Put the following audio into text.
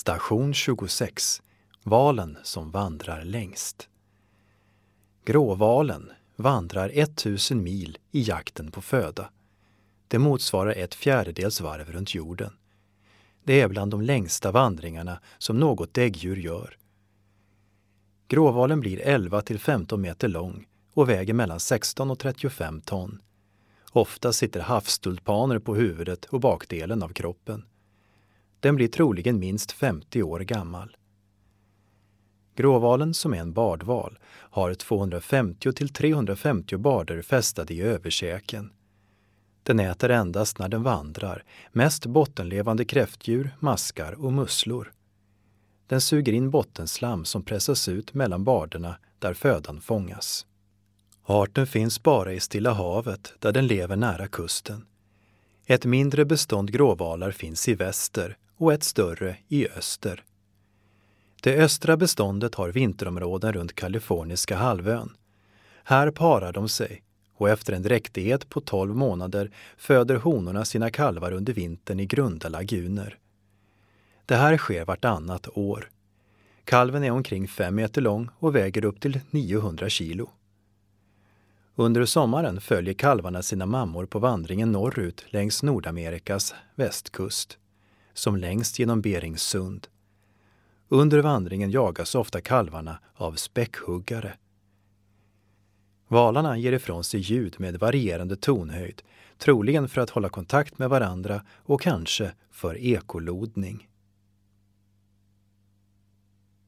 Station 26. Valen som vandrar längst. Gråvalen vandrar 1000 mil i jakten på föda. Det motsvarar 1/4 varv runt jorden. Det är bland de längsta vandringarna som något däggdjur gör. Gråvalen blir 11 till 15 meter lång och väger mellan 16 och 35 ton. Ofta sitter havstulpaner på huvudet och bakdelen av kroppen. Den blir troligen minst 50 år gammal. Gråvalen, som är en bardval, har 250 till 350 barder fästade i överkäken. Den äter endast när den vandrar, mest bottenlevande kräftdjur, maskar och musslor. Den suger in bottenslam som pressas ut mellan barderna där födan fångas. Arten finns bara i Stilla havet där den lever nära kusten. Ett mindre bestånd gråvalar finns i väster och ett större i öster. Det östra beståndet har vinterområden runt Kaliforniska halvön. Här parar de sig och efter en dräktighet på 12 månader föder honorna sina kalvar under vintern i grunda laguner. Det här sker vartannat år. Kalven är omkring 5 meter lång och väger upp till 900 kilo. Under sommaren följer kalvarna sina mammor på vandringen norrut längs Nordamerikas västkust, som längst genom Beringssund. Under vandringen jagas ofta kalvarna av späckhuggare. Valarna ger ifrån sig ljud med varierande tonhöjd, troligen för att hålla kontakt med varandra och kanske för ekolodning.